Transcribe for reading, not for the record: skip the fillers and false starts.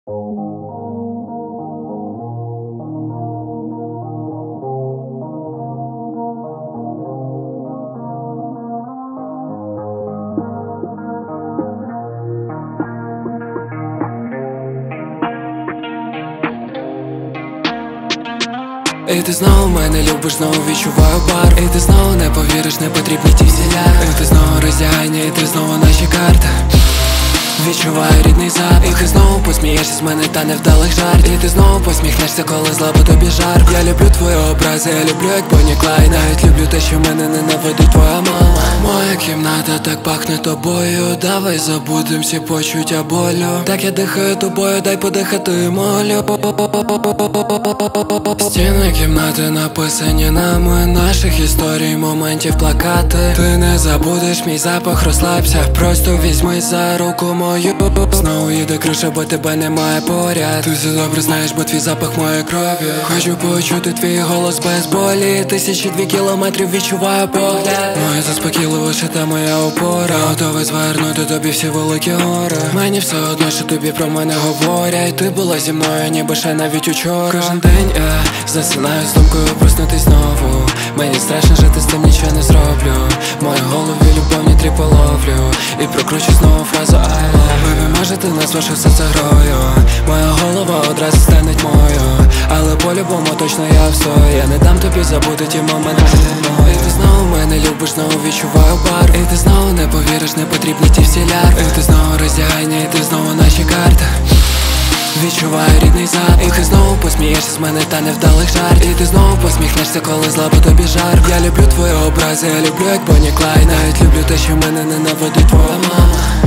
І ти знову мене любиш, знову відчуваю бар. І ти знову не повіриш, не потрібні ті всі ляри. І ти знову роздягання, і ти знову наші карти. Відчуваю рідний запах. І ти знову посмієшся з мене та невдалих жартів. І ти знову посміхнешся, коли зла, бо тобі жарко. Я люблю твої образи, я люблю як Бонні Клайд. Навіть люблю те, що мене ненавидить твоя мама. Моя кімната так пахне тобою. Давай забудем всі почуття болю. Так я дихаю тобою, дай подихати, молю. Стіни кімнати написані нами, наших історій, моментів, плакати. Ти не забудеш мій запах, розслабся, просто візьми за руку мою. Знову їде криша, бо тебе немає поряд. Ти все добре знаєш, бо твій запах моєї крові. Хочу почути твій голос без болі. 1002 кілометрів відчуваю погляд. Моя заспокійлива шита, моя опора. Готовий звернути тобі всі великі гори. Мені все одно, що тобі про мене говорять. Ти була зі мною, ніби ще навіть учора. Кожен день я засинаю з думкою проснутись знову. Мені страшно жити, з тим нічого не зроблю. В моїй голові любовні тріпи ловлю. І прокручу знову фразу I love. Бебі, може ти назвеш усе це грою. Моя голова одразу стане тьмою. Але по-любому точно я встою. Я не дам тобі забути ті моменти. І ти знову мене любиш, знову відчуваю бар. І ти знову не повіриш, не потрібні ті всі лярви. І ти знову роздягання, і ти знову наші карти. Відчуваю рідний запах. І ти знову посмієшся з мене та невдалих жартів. І ти знову посміхнешся, коли зла, бо тобі жарко. Я люблю твої образи, я люблю як Бонні Клайд. Навіть люблю те, що мене ненавидить твоя мама.